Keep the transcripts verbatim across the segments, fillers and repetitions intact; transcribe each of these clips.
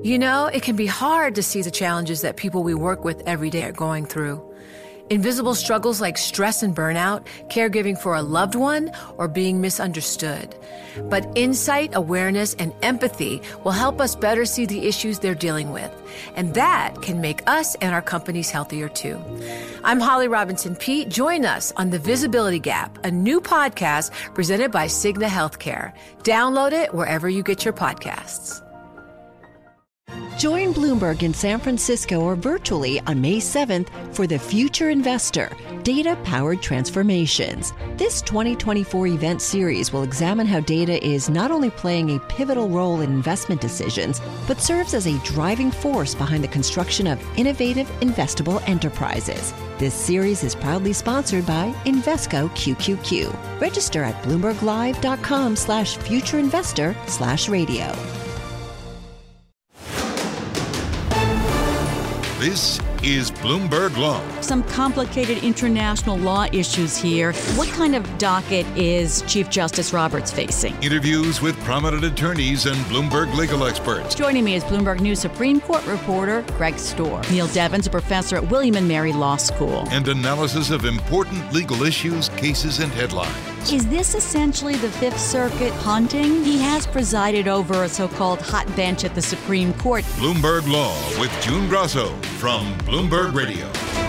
You know, it can be hard to see the challenges that people we work with every day are going through. Invisible struggles like stress and burnout, caregiving for a loved one, or being misunderstood. But insight, awareness, and empathy will help us better see the issues they're dealing with. And that can make us and our companies healthier too. I'm Holly Robinson Peete. Join us on The Visibility Gap, a new podcast presented by Cigna Healthcare. Download it wherever you get your podcasts. Join Bloomberg in San Francisco or virtually on May seventh for The Future Investor, Data-Powered Transformations. This twenty twenty-four event series will examine how data is not only playing a pivotal role in investment decisions, but serves as a driving force behind the construction of innovative, investable enterprises. This series is proudly sponsored by Invesco Q Q Q. Register at bloomberglive.com slash futureinvestor slash radio. This is Bloomberg Law. Some complicated international law issues here. What kind of docket is Chief Justice Roberts facing? Interviews with prominent attorneys and Bloomberg legal experts. Joining me is Bloomberg News Supreme Court reporter Greg Stohr. Neil Devens, a professor at William and Mary Law School. And analysis of important legal issues, cases, and headlines. Is this essentially the Fifth Circuit punting? He has presided over a so-called hot bench at the Supreme Court. Bloomberg Law with June Grasso from Bloomberg Radio.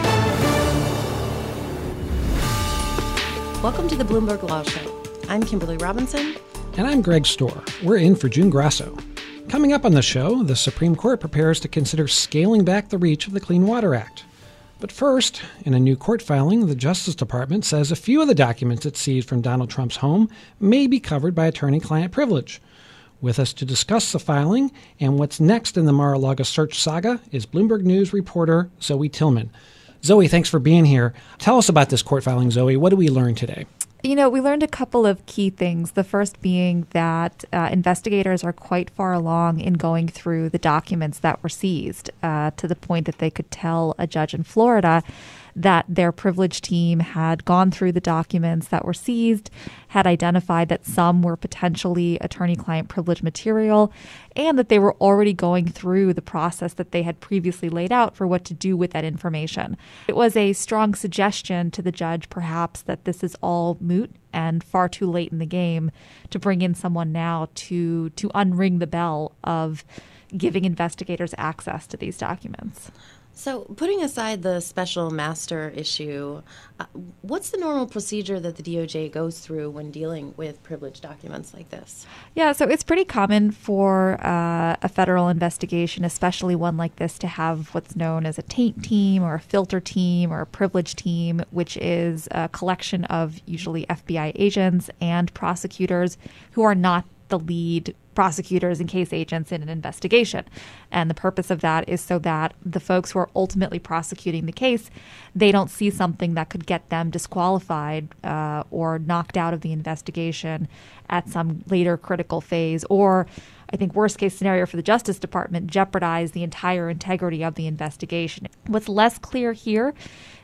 Welcome to the Bloomberg Law Show. I'm Kimberly Robinson. And I'm Greg Stohr. We're in for June Grasso. Coming up on the show, the Supreme Court prepares to consider scaling back the reach of the Clean Water Act. But first, in a new court filing, the Justice Department says a few of the documents it seized from Donald Trump's home may be covered by attorney-client privilege. With us to discuss the filing and what's next in the Mar-a-Lago search saga is Bloomberg News reporter Zoe Tillman. Zoe, thanks for being here. Tell us about this court filing, Zoe. What did we learn today? You know, we learned a couple of key things. The first being that uh, investigators are quite far along in going through the documents that were seized uh, to the point that they could tell a judge in Florida that their privilege team had gone through the documents that were seized, had identified that some were potentially attorney-client privilege material, and that they were already going through the process that they had previously laid out for what to do with that information. It was a strong suggestion to the judge, perhaps, that this is all moot and far too late in the game to bring in someone now to to unring the bell of giving investigators access to these documents. So putting aside the special master issue, uh, what's the normal procedure that the D O J goes through when dealing with privileged documents like this? Yeah, so it's pretty common for uh, a federal investigation, especially one like this, to have what's known as a taint team or a filter team or a privilege team, which is a collection of usually F B I agents and prosecutors who are not the lead prosecutors and case agents in an investigation. And the purpose of that is so that the folks who are ultimately prosecuting the case, they don't see something that could get them disqualified uh, or knocked out of the investigation at some later critical phase, or I think worst case scenario for the Justice Department, jeopardize the entire integrity of the investigation. What's less clear here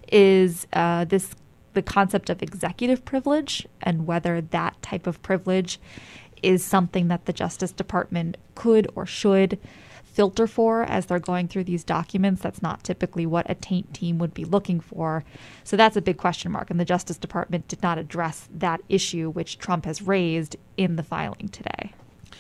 is uh, this the concept of executive privilege and whether that type of privilege is something that the Justice Department could or should filter for as they're going through these documents. That's not typically what a taint team would be looking for. So that's a big question mark. And the Justice Department did not address that issue, which Trump has raised in the filing today.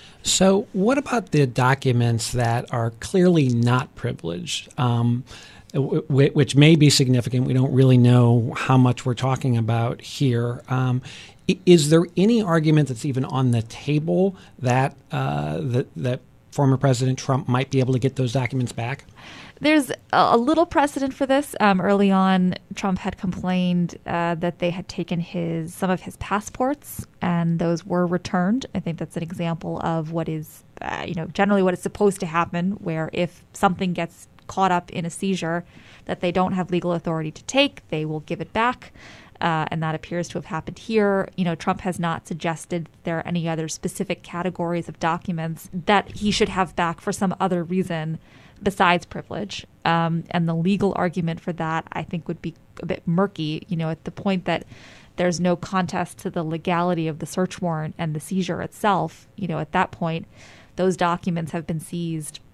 So what about the documents that are clearly not privileged, um, w- which may be significant? We don't really know how much we're talking about here. Um, Is there any argument that's even on the table that, uh, that that former President Trump might be able to get those documents back? There's a little precedent for this. Um, early on, Trump had complained uh, that they had taken his some of his passports, and those were returned. I think that's an example of what is, uh, you know, generally what is supposed to happen, where if something gets caught up in a seizure that they don't have legal authority to take, they will give it back. Uh, and that appears to have happened here. You know, Trump has not suggested there are any other specific categories of documents that he should have back for some other reason besides privilege. Um, and the legal argument for that, I think, would be a bit murky, you know, at the point that there's no contest to the legality of the search warrant and the seizure itself. You know, at that point, those documents have been seized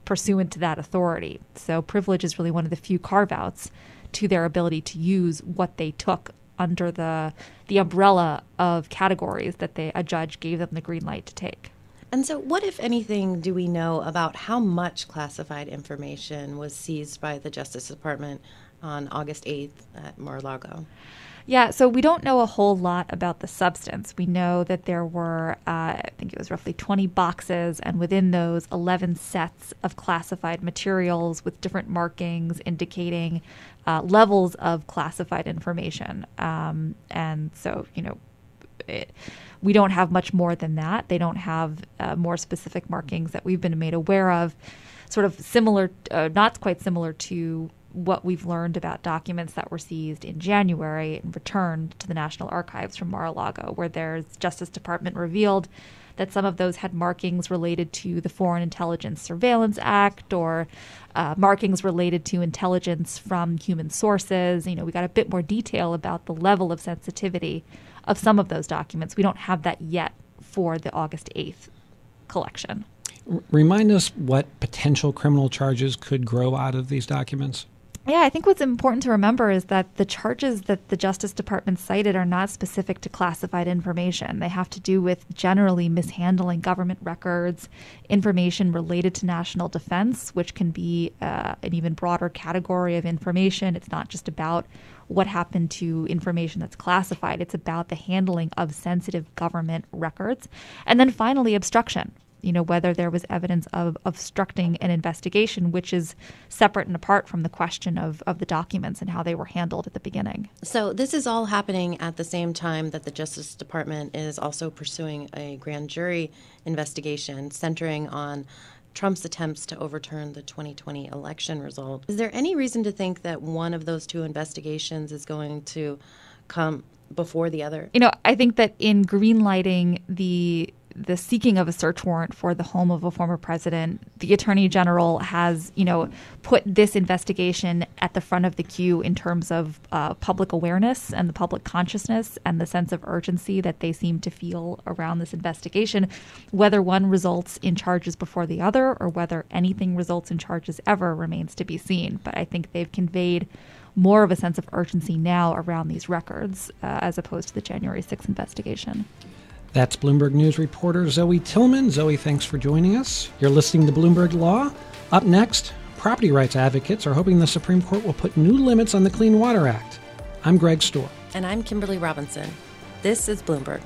pursuant to that authority. So privilege is really one of the few carve-outs to their ability to use what they took under the the umbrella of categories that they, a judge gave them the green light to take. And so what, if anything, do we know about how much classified information was seized by the Justice Department on August eighth at Mar-a-Lago? Yeah, so we don't know a whole lot about the substance. We know that there were, uh, I think it was roughly twenty boxes, and within those, eleven sets of classified materials with different markings indicating uh, levels of classified information. Um, and so, you know, it, we don't have much more than that. They don't have uh, more specific markings that we've been made aware of, sort of similar, uh, not quite similar to what we've learned about documents that were seized in January and returned to the National Archives from Mar-a-Lago, where there's Justice Department revealed that some of those had markings related to the Foreign Intelligence Surveillance Act or uh, markings related to intelligence from human sources. You know, we got a bit more detail about the level of sensitivity of some of those documents. We don't have that yet for the August eighth collection. R- remind us what potential criminal charges could grow out of these documents. Yeah, I think what's important to remember is that the charges that the Justice Department cited are not specific to classified information. They have to do with generally mishandling government records, information related to national defense, which can be uh, an even broader category of information. It's not just about what happened to information that's classified. It's about the handling of sensitive government records. And then finally, obstruction. You know, whether there was evidence of obstructing an investigation, which is separate and apart from the question of, of the documents and how they were handled at the beginning. So this is all happening at the same time that the Justice Department is also pursuing a grand jury investigation centering on Trump's attempts to overturn the twenty twenty election result. Is there any reason to think that one of those two investigations is going to come before the other? You know, I think that in greenlighting the the seeking of a search warrant for the home of a former president, the Attorney General has, you know, put this investigation at the front of the queue in terms of uh, public awareness and the public consciousness and the sense of urgency that they seem to feel around this investigation. Whether one results in charges before the other or whether anything results in charges ever remains to be seen. But I think they've conveyed more of a sense of urgency now around these records uh, as opposed to the January sixth investigation. That's Bloomberg News reporter Zoe Tillman. Zoe, thanks for joining us. You're listening to Bloomberg Law. Up next, property rights advocates are hoping the Supreme Court will put new limits on the Clean Water Act. I'm Greg Storr. And I'm Kimberly Robinson. This is Bloomberg.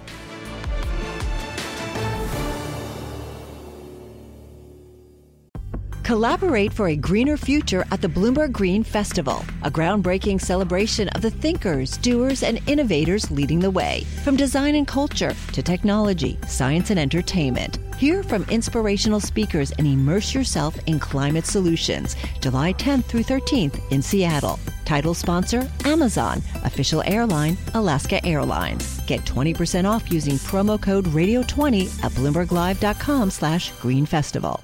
Collaborate for a greener future at the Bloomberg Green Festival, a groundbreaking celebration of the thinkers, doers, and innovators leading the way. From design and culture to technology, science, and entertainment. Hear from inspirational speakers and immerse yourself in climate solutions. July tenth through thirteenth in Seattle. Title sponsor, Amazon. Official airline, Alaska Airlines. Get twenty percent off using promo code radio twenty at bloomberglive.com slash green festival.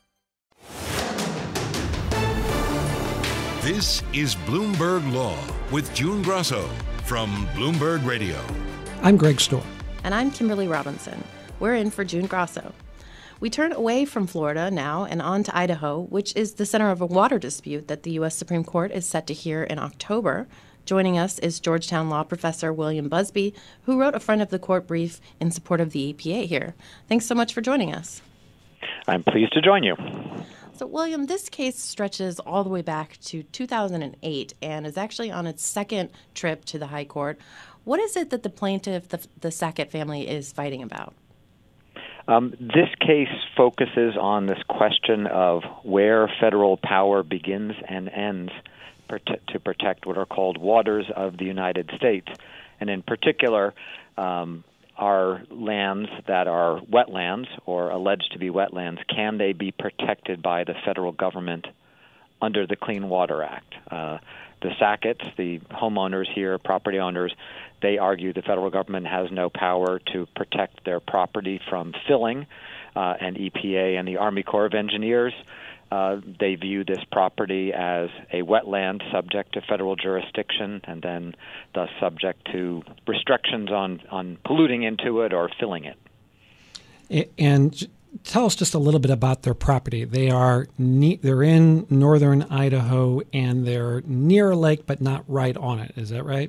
This is Bloomberg Law with June Grasso from Bloomberg Radio. I'm Greg Storr. And I'm Kimberly Robinson. We're in for June Grasso. We turn away from Florida now and on to Idaho, which is the center of a water dispute that the U S Supreme Court is set to hear in October. Joining us is Georgetown law professor William Busby, who wrote a front of the court brief in support of the E P A here. Thanks so much for joining us. I'm pleased to join you. So, William, this case stretches all the way back to two thousand eight and is actually on its second trip to the High Court. What is it that the plaintiff, the, the Sackett family, is fighting about? Um, this case focuses on this question of where federal power begins and ends prote- to protect what are called waters of the United States. And in particular, um, are lands that are wetlands or alleged to be wetlands, can they be protected by the federal government under the Clean Water Act? Uh, the Sacketts, the homeowners here, property owners, they argue the federal government has no power to protect their property from filling, uh, and E P A and the Army Corps of Engineers, uh, they view this property as a wetland subject to federal jurisdiction and then thus subject to restrictions on, on polluting into it or filling it. And tell us just a little bit about their property. They are ne- they're in northern Idaho, and they're near a lake, but not right on it. Is that right?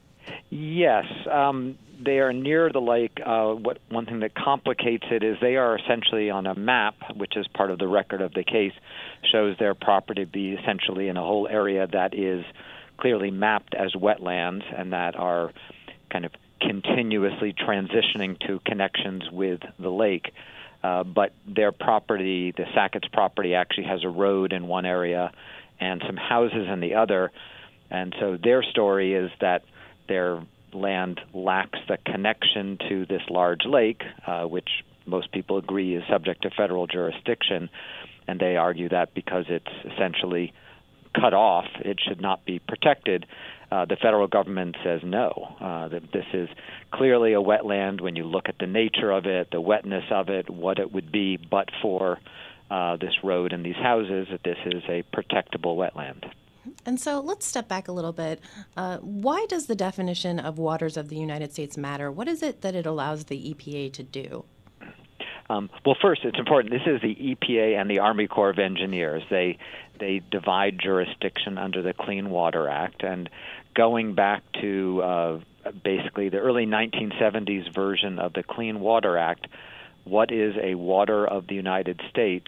Yes. Um, they are near the lake. Uh, what one thing that complicates it is they are essentially on a map, which is part of the record of the case, shows their property to be essentially in a whole area that is clearly mapped as wetlands and that are kind of continuously transitioning to connections with the lake. Uh, but their property, the Sackett's property, actually has a road in one area and some houses in the other. And so their story is that their land lacks the connection to this large lake, uh, which most people agree is subject to federal jurisdiction. And they argue that because it's essentially cut off, it should not be protected. Uh, the federal government says no, uh, that this is clearly a wetland when you look at the nature of it, the wetness of it, what it would be but for uh, this road and these houses, that this is a protectable wetland. And so let's step back a little bit. Uh, why does the definition of waters of the United States matter? What is it that it allows the E P A to do? Um, well, first, it's important. This is the E P A and the Army Corps of Engineers. They they divide jurisdiction under the Clean Water Act. And going back to uh, basically the early nineteen seventies version of the Clean Water Act, what is a water of the United States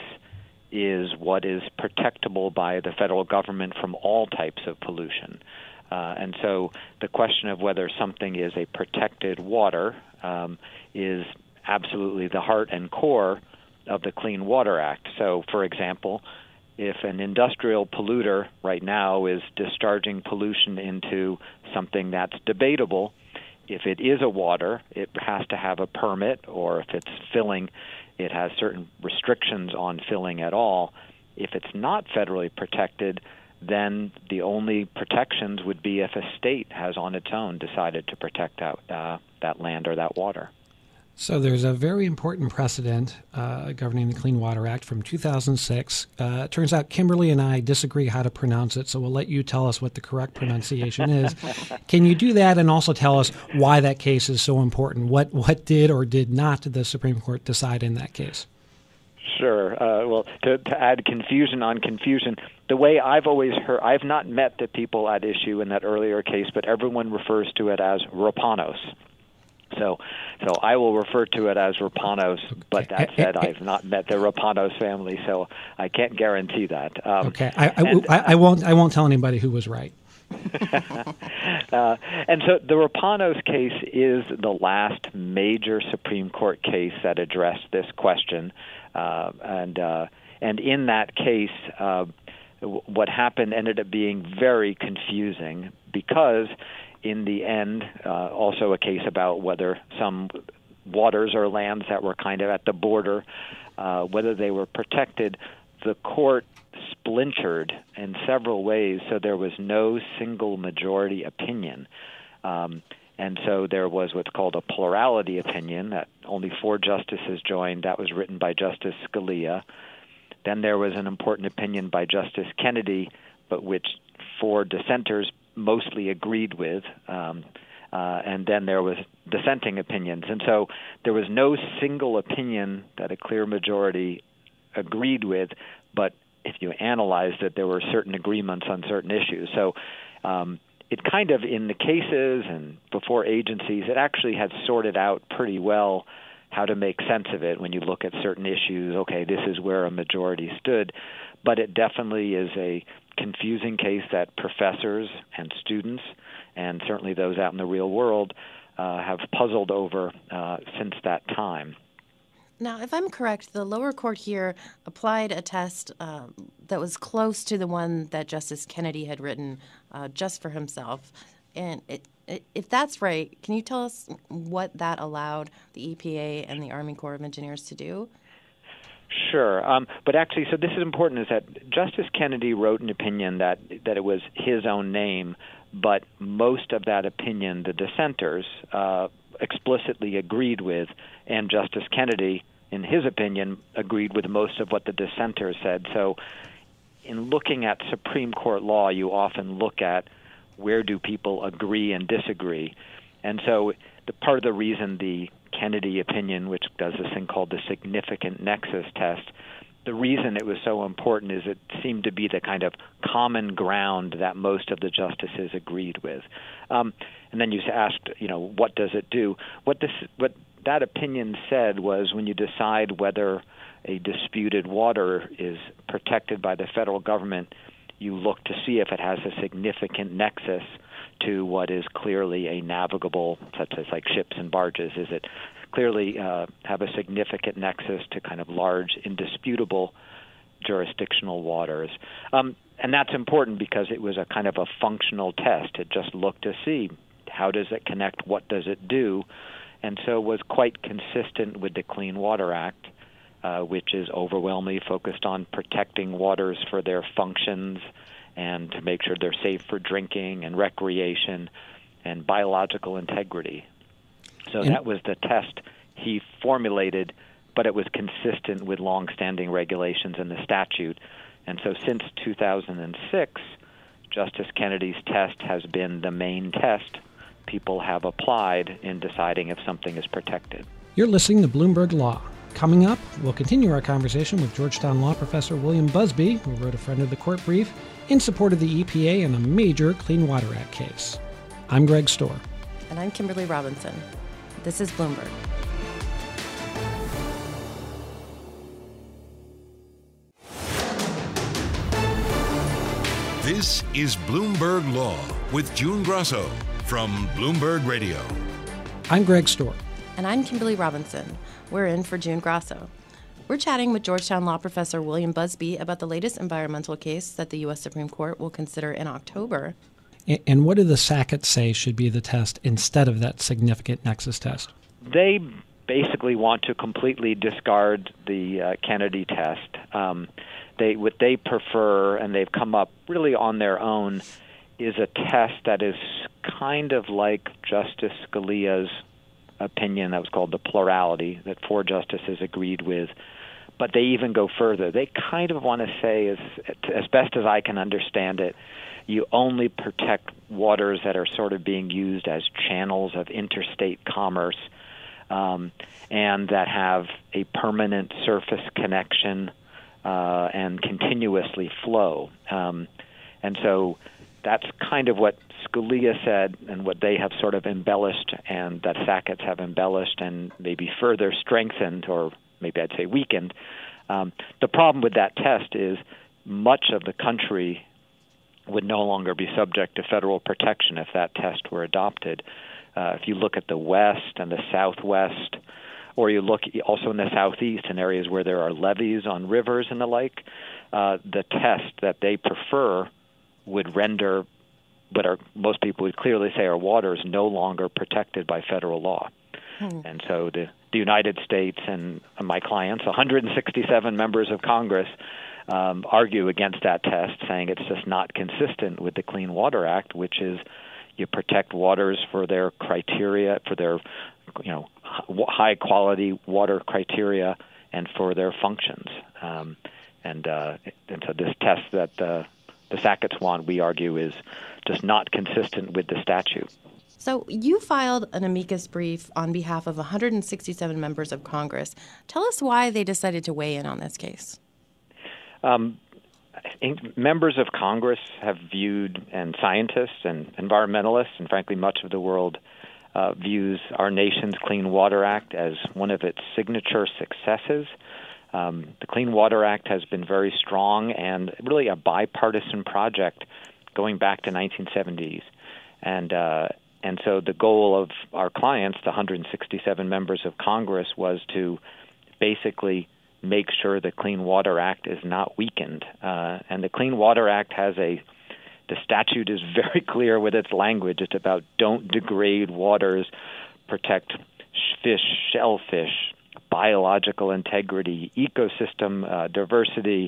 is what is protectable by the federal government from all types of pollution. Uh, and so the question of whether something is a protected water um, is absolutely the heart and core of the Clean Water Act. So, for example, if an industrial polluter right now is discharging pollution into something that's debatable, if it is a water, it has to have a permit, or if it's filling, it has certain restrictions on filling at all. If it's not federally protected, then the only protections would be if a state has on its own decided to protect that, uh, that land or that water. So there's a very important precedent uh, governing the Clean Water Act from two thousand six. Uh, it turns out Kimberly and I disagree how to pronounce it, so we'll let you tell us what the correct pronunciation is. Can you do that and also tell us why that case is so important? What what did or did not the Supreme Court decide in that case? Sure. Uh, well, to, to add confusion on confusion, the way I've always heard, I've not met the people at issue in that earlier case, but everyone refers to it as Rapanos. So so I will refer to it as Rapanos, but that said, I've not met the Rapanos family, so I can't guarantee that. Um, okay, I, I, and, I, I won't I won't tell anybody who was right. uh, and so the Rapanos case is the last major Supreme Court case that addressed this question. Uh, and uh, and in that case, uh, what happened ended up being very confusing because in the end, uh, also a case about whether some waters or lands that were kind of at the border, uh, whether they were protected, the court splintered in several ways, so there was no single majority opinion. Um, and so there was what's called a plurality opinion that only four justices joined. That was written by Justice Scalia. Then there was an important opinion by Justice Kennedy, but which four dissenters mostly agreed with, um, uh, and then there was dissenting opinions. And so there was no single opinion that a clear majority agreed with, but if you analyzed it, there were certain agreements on certain issues. So um, it kind of, in the cases and before agencies, it actually had sorted out pretty well how to make sense of it when you look at certain issues. Okay, this is where a majority stood, but it definitely is a confusing case that professors and students, and certainly those out in the real world, uh, have puzzled over uh, since that time. Now, if I'm correct, the lower court here applied a test uh, that was close to the one that Justice Kennedy had written uh, just for himself. And it, it, if that's right, can you tell us what that allowed the E P A and the Army Corps of Engineers to do? Sure. Um, but actually, so this is important, is that Justice Kennedy wrote an opinion that, that it was his own name, but most of that opinion, the dissenters uh, explicitly agreed with, and Justice Kennedy, in his opinion, agreed with most of what the dissenters said. So in looking at Supreme Court law, you often look at where do people agree and disagree. And so the part of the reason the Kennedy opinion, which does this thing called the significant nexus test. The reason it was so important is it seemed to be the kind of common ground that most of the justices agreed with. Um, and then you asked, you know, what does it do? What this, what that opinion said was when you decide whether a disputed water is protected by the federal government, you look to see if it has a significant nexus to what is clearly a navigable, such as like ships and barges. Is it clearly uh, have a significant nexus to kind of large, indisputable jurisdictional waters? Um, and that's important because it was a kind of a functional test. It just looked to see how does it connect, what does it do, and so was quite consistent with the Clean Water Act, uh, which is overwhelmingly focused on protecting waters for their functions and to make sure they're safe for drinking and recreation and biological integrity. So and that was the test he formulated, but it was consistent with longstanding regulations in the statute. And so since two thousand six, Justice Kennedy's test has been the main test people have applied in deciding if something is protected. You're listening to Bloomberg Law. Coming up, we'll continue our conversation with Georgetown law professor William Busby, who wrote a friend of the court brief in support of the E P A in a major Clean Water Act case. I'm Greg Storr. And I'm Kimberly Robinson. This is Bloomberg. This is Bloomberg Law with June Grosso from Bloomberg Radio. I'm Greg Storr. And I'm Kimberly Robinson. We're in for June Grosso. We're chatting with Georgetown law professor William Busby about the latest environmental case that the U S Supreme Court will consider in October. And what do the Sacketts say should be the test instead of that significant nexus test? They basically want to completely discard the uh, Kennedy test. Um, they what they prefer, and they've come up really on their own, is a test that is kind of like Justice Scalia's opinion that was called the plurality, that four justices agreed with. But they even go further. They kind of want to say, as, as best as I can understand it, you only protect waters that are sort of being used as channels of interstate commerce um, and that have a permanent surface connection uh, and continuously flow. Um, and so that's kind of what Scalia said and what they have sort of embellished and that Sacketts have embellished and maybe further strengthened, or maybe I'd say weakened. Um, the problem with that test is much of the country would no longer be subject to federal protection if that test were adopted. Uh, if you look at the West and the Southwest, or you look also in the Southeast in areas where there are levees on rivers and the like, uh, the test that they prefer would render what are most people would clearly say are waters no longer protected by federal law. Hmm. And so the, the United States and my clients, one hundred sixty-seven members of Congress, um, argue against that test, saying it's just not consistent with the Clean Water Act, which is you protect waters for their criteria, for their you know high quality water criteria, and for their functions. Um, and uh, and so this test that uh, the Sacketts want, we argue, is just not consistent with the statute. So you filed an amicus brief on behalf of one hundred sixty-seven members of Congress. Tell us why they decided to weigh in on this case. Um, members of Congress have viewed, and scientists and environmentalists, and frankly much of the world uh, views our nation's Clean Water Act as one of its signature successes. Um, the Clean Water Act has been very strong and really a bipartisan project going back to nineteen seventies. And uh, and so the goal of our clients, the one hundred sixty-seven members of Congress, was to basically make sure the Clean Water Act is not weakened. Uh, and the Clean Water Act has a, the statute is very clear with its language. It's about don't degrade waters, protect fish, shellfish, biological integrity, ecosystem uh, diversity,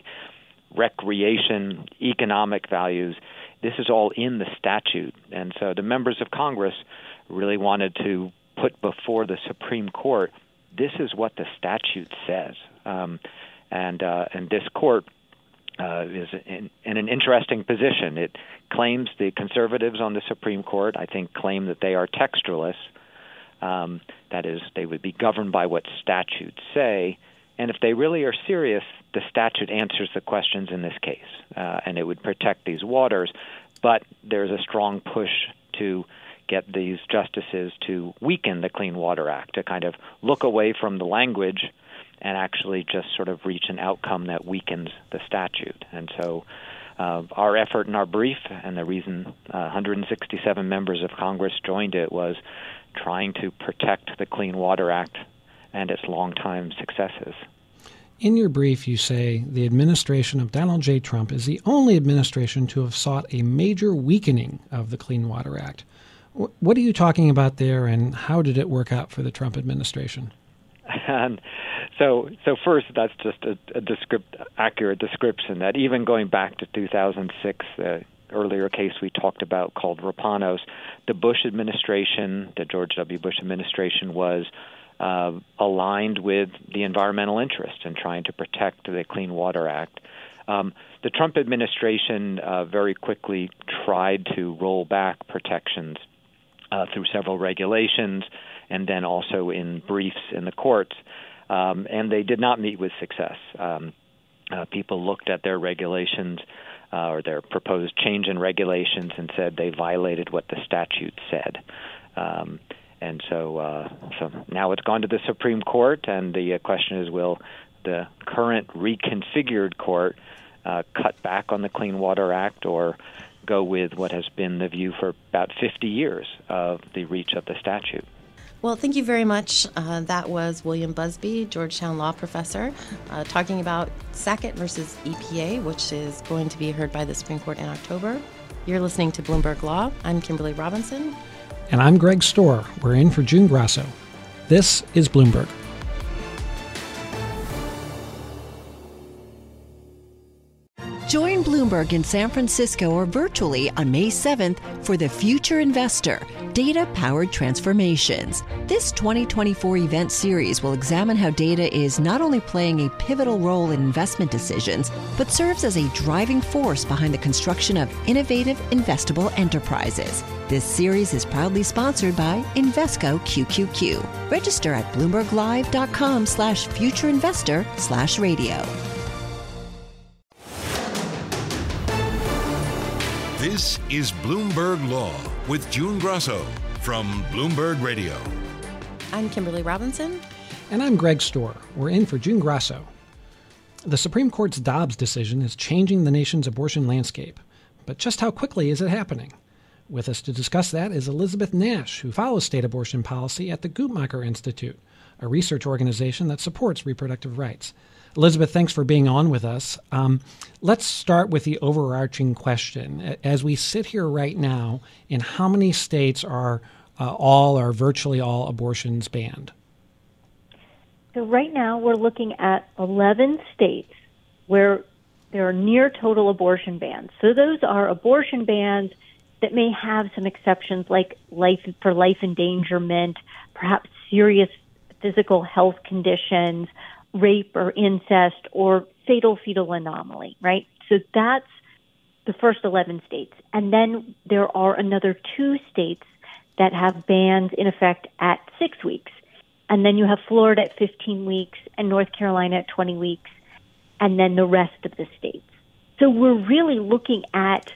recreation, economic values. This is all in the statute. And so the members of Congress really wanted to put before the Supreme Court, this is what the statute says. Um, and uh, and this court uh, is in, in an interesting position. It claims the conservatives on the Supreme Court, I think, claim that they are textualists. Um, that is, they would be governed by what statutes say. And if they really are serious, the statute answers the questions in this case, uh, and it would protect these waters. But there's a strong push to get these justices to weaken the Clean Water Act, to kind of look away from the language and actually just sort of reach an outcome that weakens the statute. And so uh, our effort in our brief, and the reason uh, one hundred sixty-seven members of Congress joined it, was trying to protect the Clean Water Act and its longtime successes. In your brief, you say the administration of Donald J. Trump is the only administration to have sought a major weakening of the Clean Water Act. What are you talking about there, and how did it work out for the Trump administration? And so, so first, that's just a, a descript, accurate description that even going back to two thousand six, the earlier case we talked about called Rapanos, the Bush administration, the George W. Bush administration, was uh, aligned with the environmental interest in trying to protect the Clean Water Act. Um, the Trump administration uh, very quickly tried to roll back protections uh, through several regulations, and then also in briefs in the courts, um, and they did not meet with success. Um, uh, people looked at their regulations uh, or their proposed change in regulations and said they violated what the statute said. Um, and so, uh, so now it's gone to the Supreme Court, and the uh, question is, will the current reconfigured court uh, cut back on the Clean Water Act, or go with what has been the view for about fifty years of the reach of the statute? Well, thank you very much. Uh, that was William Busby, Georgetown law professor, uh, talking about Sackett versus E P A, which is going to be heard by the Supreme Court in October. You're listening to Bloomberg Law. I'm Kimberly Robinson. And I'm Greg Storr. We're in for June Grasso. This is Bloomberg. Join Bloomberg in San Francisco or virtually on May seventh for The Future Investor, Data-Powered Transformations. This twenty twenty-four event series will examine how data is not only playing a pivotal role in investment decisions, but serves as a driving force behind the construction of innovative, investable enterprises. This series is proudly sponsored by Invesco Q Q Q. Register at bloomberglive.com slash futureinvestor slash radio. This is Bloomberg Law with June Grasso from Bloomberg Radio. I'm Kimberly Robinson. And I'm Greg Storr. We're in for June Grasso. The Supreme Court's Dobbs decision is changing the nation's abortion landscape. But just how quickly is it happening? With us to discuss that is Elizabeth Nash, who follows state abortion policy at the Guttmacher Institute, a research organization that supports reproductive rights. Elizabeth, thanks for being on with us. Um, let's start with the overarching question. As we sit here right now, in how many states are uh, all or virtually all abortions banned? So right now we're looking at eleven states where there are near total abortion bans. So those are abortion bans that may have some exceptions, like life for life endangerment, perhaps serious physical health conditions, rape or incest, or fatal fetal anomaly, right? So that's the first eleven states. And then there are another two states that have bans in effect at six weeks. And then you have Florida at fifteen weeks and North Carolina at twenty weeks, and then the rest of the states. So we're really looking at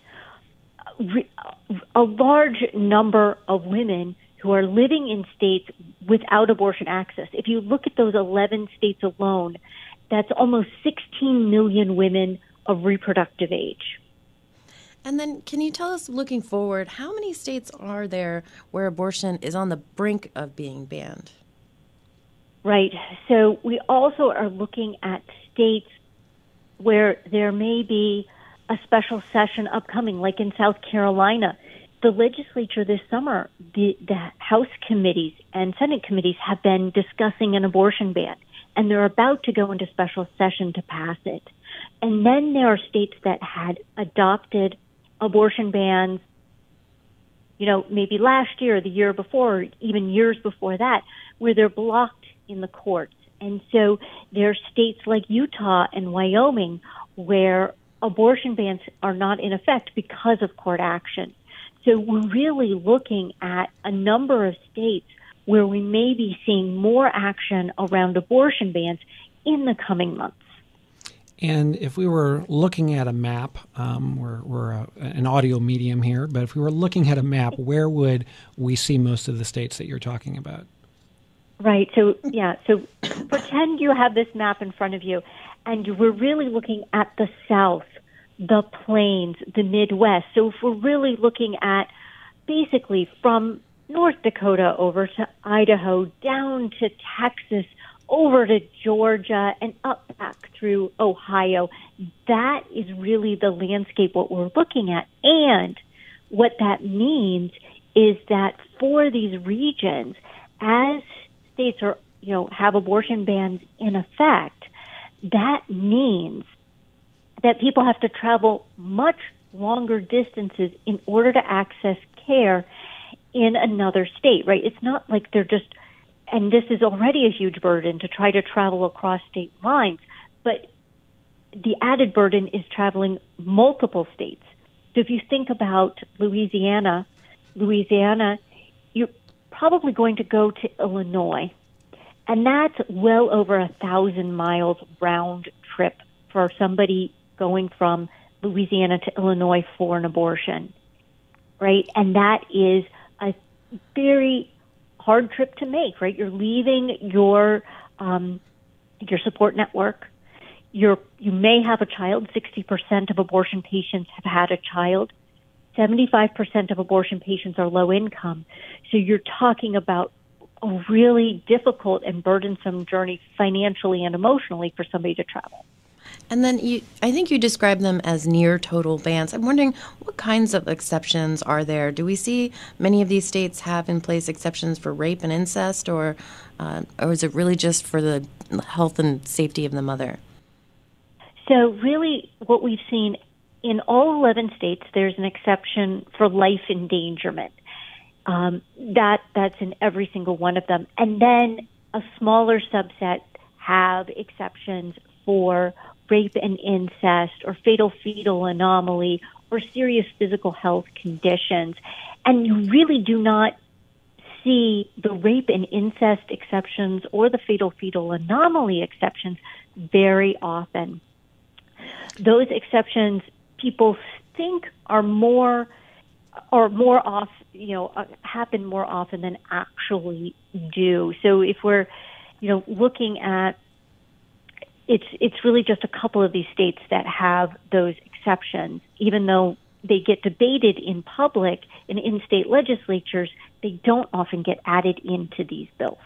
a large number of women who are living in states without abortion access. If you look at those eleven states alone, that's almost sixteen million women of reproductive age. And then can you tell us, looking forward, how many states are there where abortion is on the brink of being banned? Right. So we also are looking at states where there may be a special session upcoming, like in South Carolina. The legislature this summer, the, the House committees and Senate committees have been discussing an abortion ban, and they're about to go into special session to pass it. And then there are states that had adopted abortion bans, you know, maybe last year, the year before, or even years before that, where they're blocked in the courts. And so there are states like Utah and Wyoming where abortion bans are not in effect because of court action. So we're really looking at a number of states where we may be seeing more action around abortion bans in the coming months. And if we were looking at a map, um, we're, we're a, an audio medium here, but if we were looking at a map, where would we see most of the states that you're talking about? Right. So, yeah. So pretend you have this map in front of you, and we're really looking at the South, the Plains, the Midwest. So if we're really looking at basically from North Dakota over to Idaho, down to Texas, over to Georgia, and up back through Ohio. That is really the landscape, what we're looking at. And what that means is that for these regions, as states are, you know, have abortion bans in effect, that means that people have to travel much longer distances in order to access care in another state, right? It's not like they're just, and this is already a huge burden to try to travel across state lines, but the added burden is traveling multiple states. So if you think about Louisiana, Louisiana, you're probably going to go to Illinois, and that's well over a thousand miles round trip for somebody going from Louisiana to Illinois for an abortion, right? And that is a very hard trip to make, right? You're leaving your um, your support network. You're you may have a child. sixty percent of abortion patients have had a child. seventy-five percent of abortion patients are low income. So you're talking about a really difficult and burdensome journey financially and emotionally for somebody to travel. And then you, I think you describe them as near total bans. I'm wondering what kinds of exceptions are there? Do we see many of these states have in place exceptions for rape and incest, or uh, or is it really just for the health and safety of the mother? So really what we've seen in all eleven states, there's an exception for life endangerment. Um, that that's in every single one of them. And then a smaller subset have exceptions for rape and incest or fatal fetal anomaly or serious physical health conditions. And you really do not see the rape and incest exceptions or the fatal fetal anomaly exceptions very often. Those exceptions people think are more or more off, you know, uh, happen more often than actually do. So if we're, you know, looking at It's it's really just a couple of these states that have those exceptions, even though they get debated in public and in state legislatures, they don't often get added into these bills.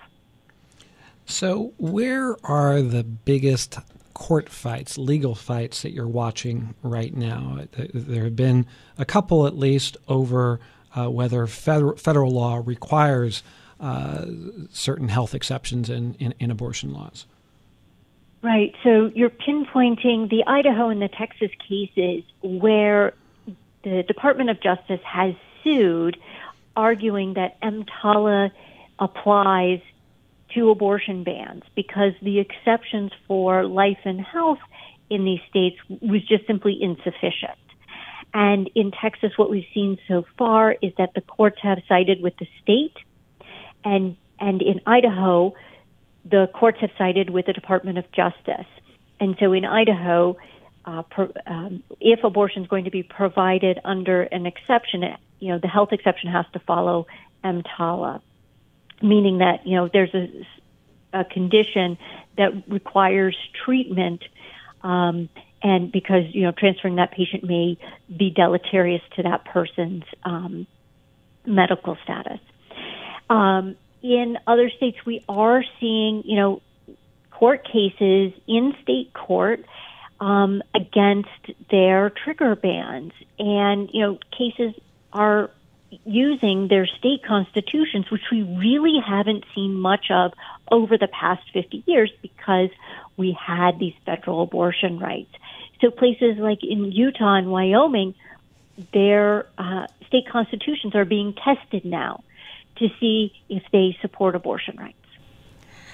So where are the biggest court fights, legal fights that you're watching right now? There have been a couple at least over uh, whether federal, federal law requires uh, certain health exceptions in, in, in abortion laws. Right. So you're pinpointing the Idaho and the Texas cases where the Department of Justice has sued, arguing that EMTALA applies to abortion bans because the exceptions for life and health in these states was just simply insufficient. And in Texas, what we've seen so far is that the courts have sided with the state, and and in Idaho, the courts have sided with the Department of Justice. And so in Idaho, uh, per, um, if abortion is going to be provided under an exception, you know, the health exception has to follow EMTALA, meaning that, you know, there's a, a condition that requires treatment, um, and because, you know, transferring that patient may be deleterious to that person's um, medical status. Um, In other states, we are seeing, you know, court cases in state court um, against their trigger bans. And, you know, cases are using their state constitutions, which we really haven't seen much of over the past fifty years because we had these federal abortion rights. So places like in Utah and Wyoming, their uh, state constitutions are being tested now to see if they support abortion rights.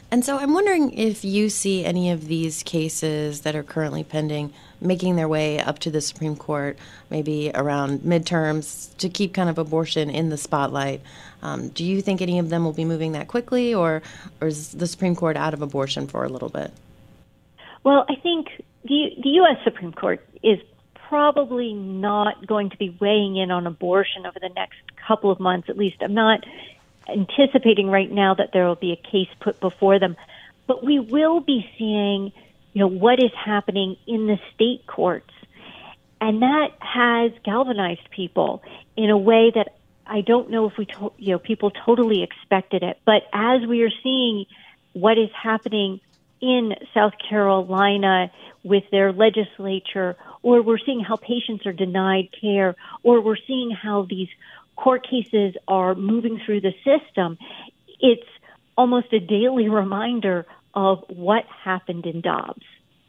And so I'm wondering if you see any of these cases that are currently pending making their way up to the Supreme Court, maybe around midterms, to keep kind of abortion in the spotlight. Um, do you think any of them will be moving that quickly, or, or is the Supreme Court out of abortion for a little bit? Well, I think the, the U S Supreme Court is probably not going to be weighing in on abortion over the next couple of months. At least I'm not anticipating right now that there will be a case put before them. But we will be seeing, you know, what is happening in the state courts. And that has galvanized people in a way that I don't know if we, to, you know, people totally expected it. But as we are seeing what is happening in South Carolina with their legislature, or we're seeing how patients are denied care, or we're seeing how these court cases are moving through the system, it's almost a daily reminder of what happened in Dobbs.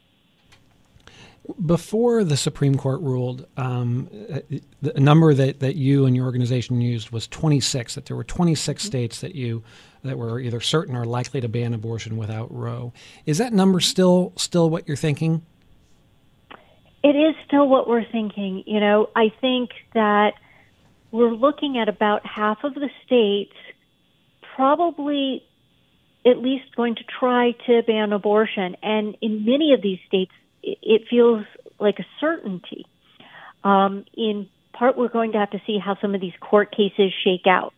Before the Supreme Court ruled, um, the number that, that you and your organization used was twenty-six, that there were twenty-six mm-hmm. states that you that were either certain or likely to ban abortion without Roe. Is that number still still what you're thinking? It is still what we're thinking. You know, I think that we're looking at about half of the states probably at least going to try to ban abortion. And in many of these states, it feels like a certainty. Um, in part, we're going to have to see how some of these court cases shake out.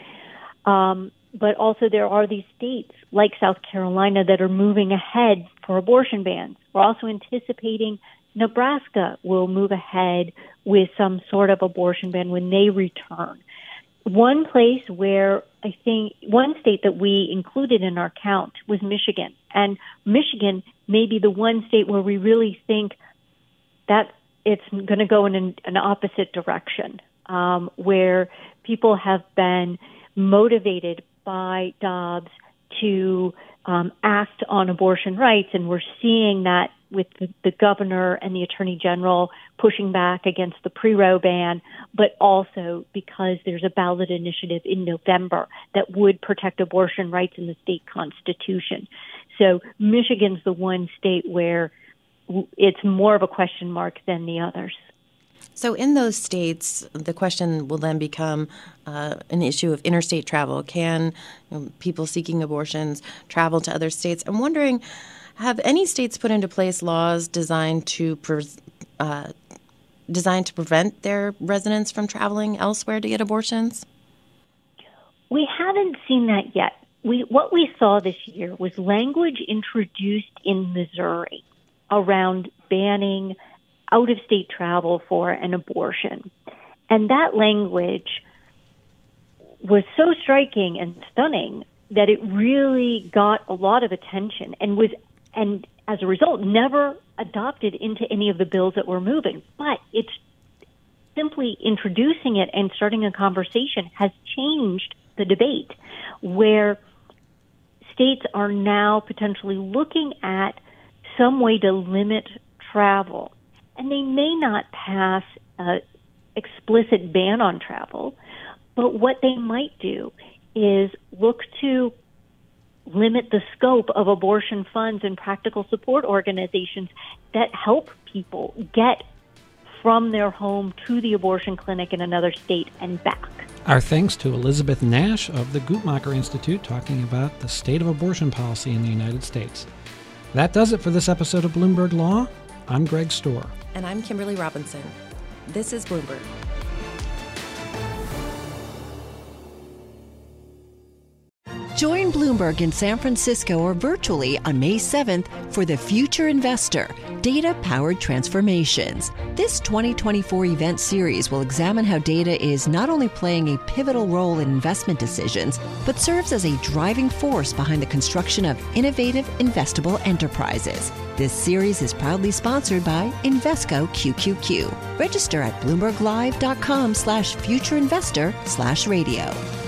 Um, but also there are these states like South Carolina that are moving ahead for abortion bans. We're also anticipating Nebraska will move ahead with some sort of abortion ban when they return. One place where I think one state that we included in our count was Michigan. And Michigan may be the one state where we really think that it's going to go in an, an opposite direction, um, where people have been motivated by Dobbs to um, act on abortion rights. And we're seeing that with the, the governor and the attorney general pushing back against the pre-Roe ban, but also because there's a ballot initiative in November that would protect abortion rights in the state constitution. So Michigan's the one state where it's more of a question mark than the others. So in those states, the question will then become uh, an issue of interstate travel. Can you know, people seeking abortions travel to other states? I'm wondering, have any states put into place laws designed to pre- uh, designed to prevent their residents from traveling elsewhere to get abortions? We haven't seen that yet. We what we saw this year was language introduced in Missouri around banning out-of-state travel for an abortion. And that language was so striking and stunning that it really got a lot of attention and was, and as a result, never adopted into any of the bills that were moving. But it's simply introducing it and starting a conversation has changed the debate, where states are now potentially looking at some way to limit travel. And they may not pass an explicit ban on travel, but what they might do is look to limit the scope of abortion funds and practical support organizations that help people get from their home to the abortion clinic in another state and back. Our thanks to Elizabeth Nash of the Guttmacher Institute talking about the state of abortion policy in the United States. That does it for this episode of Bloomberg Law. I'm Greg Storr. And I'm Kimberly Robinson. This is Bloomberg. Join Bloomberg in San Francisco or virtually on May seventh for The Future Investor, Data-Powered Transformations. This twenty twenty-four event series will examine how data is not only playing a pivotal role in investment decisions, but serves as a driving force behind the construction of innovative, investable enterprises. This series is proudly sponsored by Invesco Q Q Q. Register at bloomberglive.com slash futureinvestor slash radio.